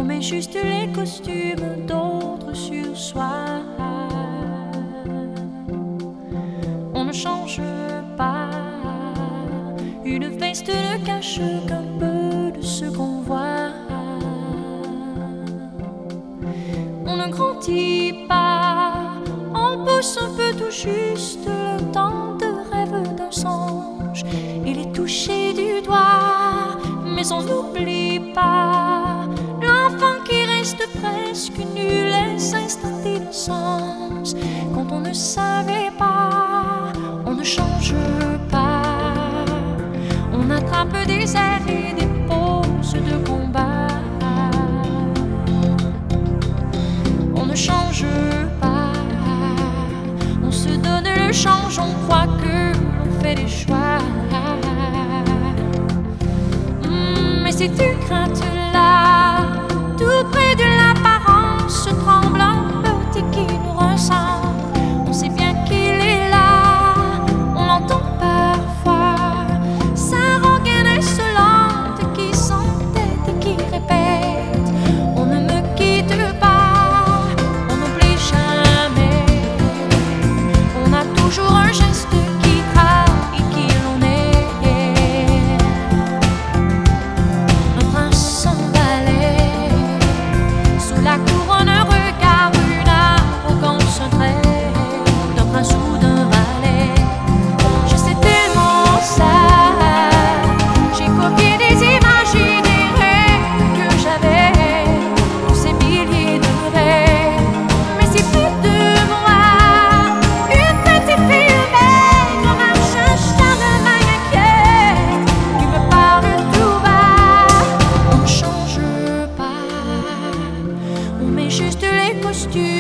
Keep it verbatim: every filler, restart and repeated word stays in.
On met juste les costumes d'autres sur soi. On ne change pas. Une veste ne cache qu'un peu de ce qu'on voit. On ne grandit pas. On pousse un peu tout juste le temps de rêve d'un songe. Il est touché du doigt, mais on n'oublie pas l'enfant qui reste presque nu, les instants d'innocence. Quand on ne savait pas, on ne change pas. On attrape des airs et des poses de combat. On ne change pas. On se donne le change, on croit que l'on fait des choix. Mmh, mais c'est une crainte là, tout près de l'apparence tremblante qui nous ressemble. On sait bien qu'il est là, on l'entend parfois. Sa rengaine insolente qui s'entête et qui répète: on ne me quitte pas, on n'oublie jamais. On a toujours un geste qui trahit qui l'on est. Un prince sans valet, sous la couronne regarde une arrogance, un trait d'un prince ou d'un valet. Je sais tellement ça, j'ai copié des images et des rêves que j'avais, tous ces milliers de rêves. Mais c'est plus de moi, une petite fille humaine, en marche un charlemagne inquiète qui me parle tout bas. On ne change pas, on met juste les costumes